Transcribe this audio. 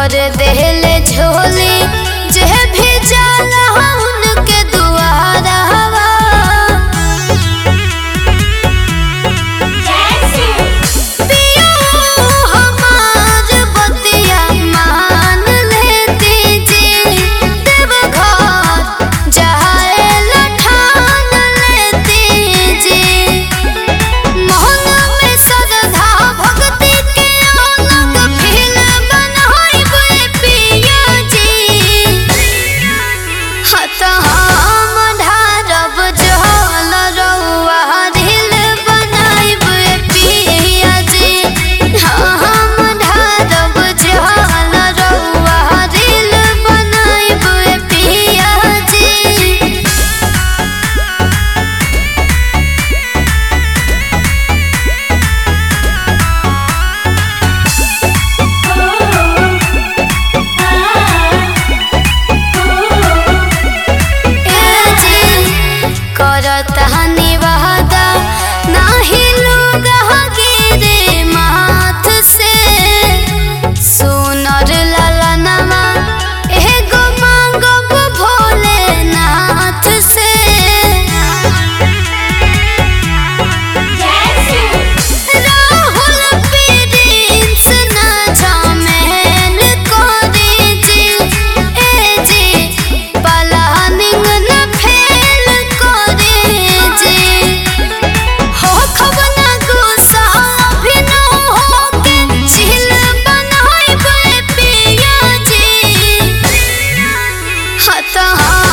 भर देले झोली जे भी जाला उनके दुआरा पिया हमार बतिया मान लेती जी देवघर जाए लठान लेती जी मोहन में श्रद्धा भक्ति के अलग फील बनाइबे पिया जी हत हम ढारब जल रउआ दिल बनाइबे पिया जी हम ढारब जल रउआ दिल बनाइबे पिया जी। करतहनी वादा नाही लोग गिरे माथ से सुनर ललनमा एगो मांगब भोलेनाथ से राहुल प्रिंस ना झमेल करी जी ए जी प्लानिंग न फेल करी जी हो खबना गुस्सा भी न होके चिल बनाइबे पिया जी हत